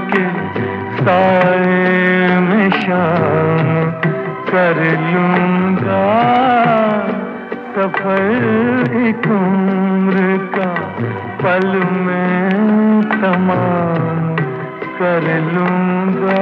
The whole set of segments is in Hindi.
के साए में शाम कर लूंगा। सफर एक उम्र का पल में तमाम कर लूंगा।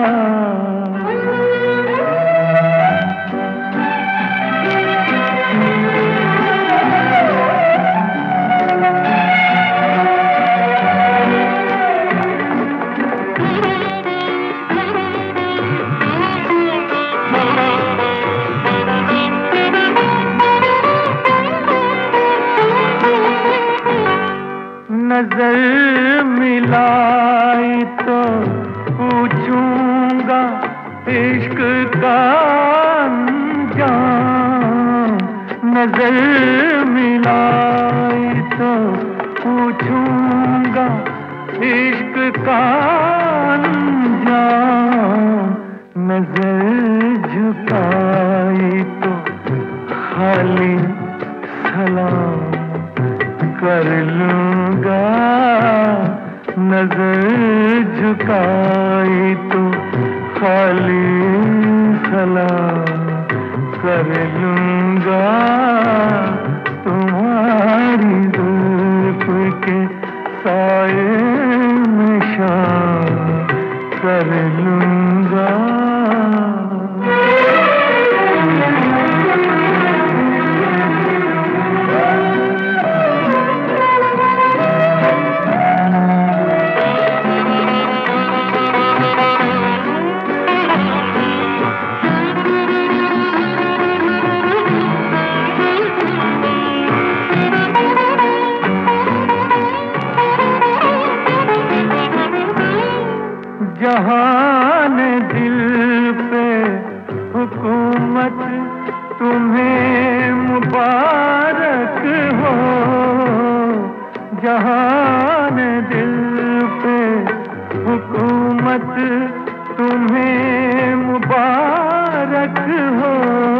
नजर मिलाई तो पूछूंगा इश्क का अंजाम। नजर मिलाई तो पूछूंगा इश्क का अंजाम। नजर झुकाई तो खाली सलाम कर लूंगा। नजर झुकाई तो खाली सलाम कर लूंगा। तुम्हारी जुल्फ के साए में शाम कर लूंगा। जहान दिल पे हुकूमत तुम्हें मुबारक हो। जहान दिल पे हुकूमत तुम्हें मुबारक हो।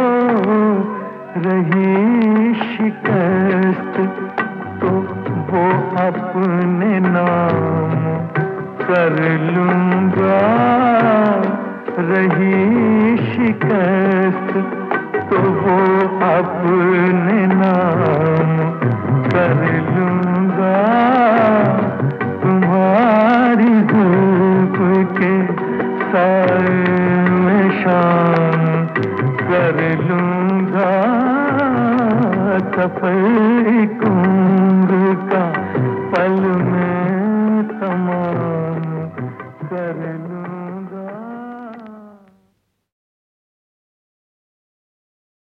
रही शिकस्त तो वो अपने नाम कर लूंगा। रही शिकस्त तो वो अपने नाम कर लूंगा। तुम्हारी धूप के साए में शाम कर लूंगा। सफर